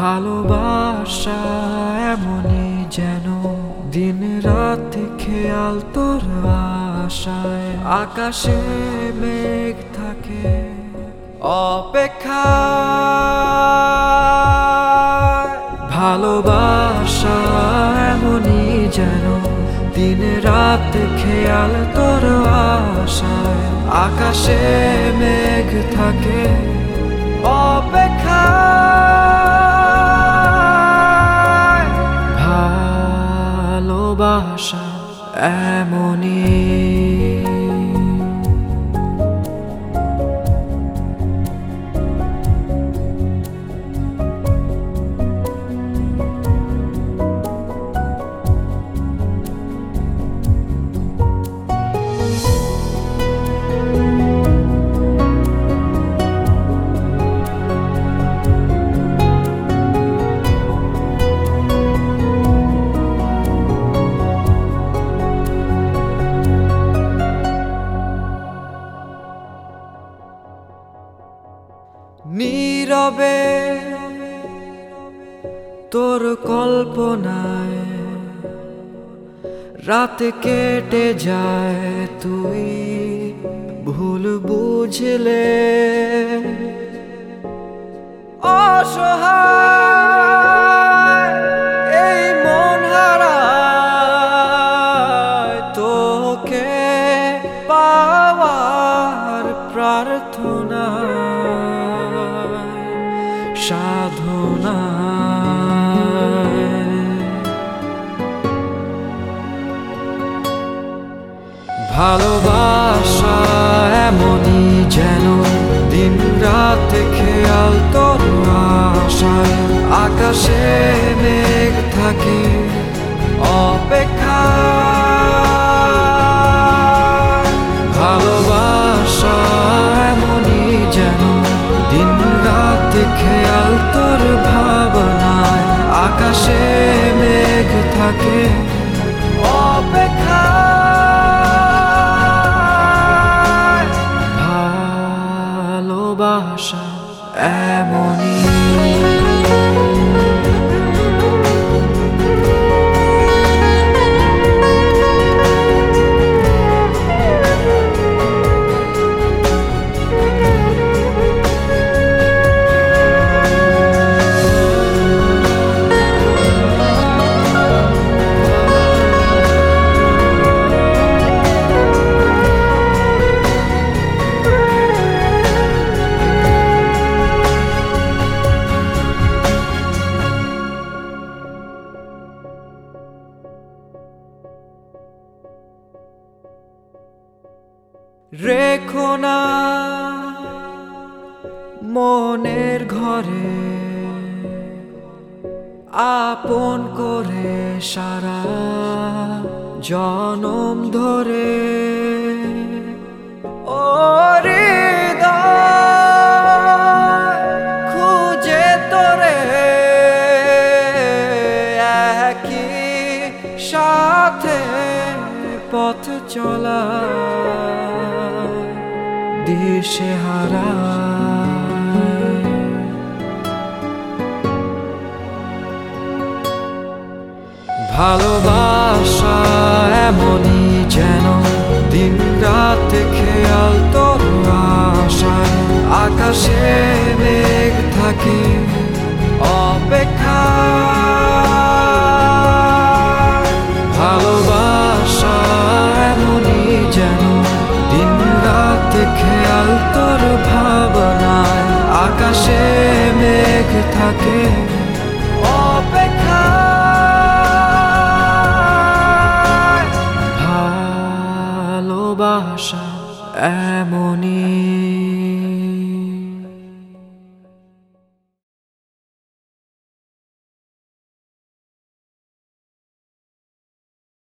ভালোবাসা এমনই যেন দিন রাত খেয়াল তোর আশায়, আকাশে মেঘ থাকে অপেক্ষায়। ভালোবাসা এমনই যেন দিন রাত খেয়াল তোর আশায়, আকাশে মেঘ থাকে অপেক্ষায়। ভালোবাসা এমনই। নীরবে তোর কল্পনায় রাত কেটে যায়, তুই ভুল বুঝলে অসহায় এই মন হারায় তোকে পাওয়ার প্রার্থনা সাধনা। ভালোবাসা এমনই যেন দিন রাত খেয়াল তোর আশায়, আকাশে মেঘ থাকে অপেক্ষায়। ভালোবাসা এমনই যেন দিন রাত খেয়াল তোর ভাবনায়, আকাশে মেঘ থাকে অপেক্ষায়। ভালোবাসা এমনই। রেখো না মনের ঘরে আপন করে সারা জনম ধরে। ও হৃদয় খুঁজে তোরে একই সাথে পথ চলা দিশেহারা। ভালোবাসা এমনই যেন দিন রাত খেয়াল তোর আশায়, আকাশে মেঘ থাকে অপেক্ষায়। ভালোবাসা এমনই যেন দিন রাত খেয়াল তোর ভাবনায়, আকাশে মেঘ থাকে অপেক্ষায়। ভালোবাসা এমনই।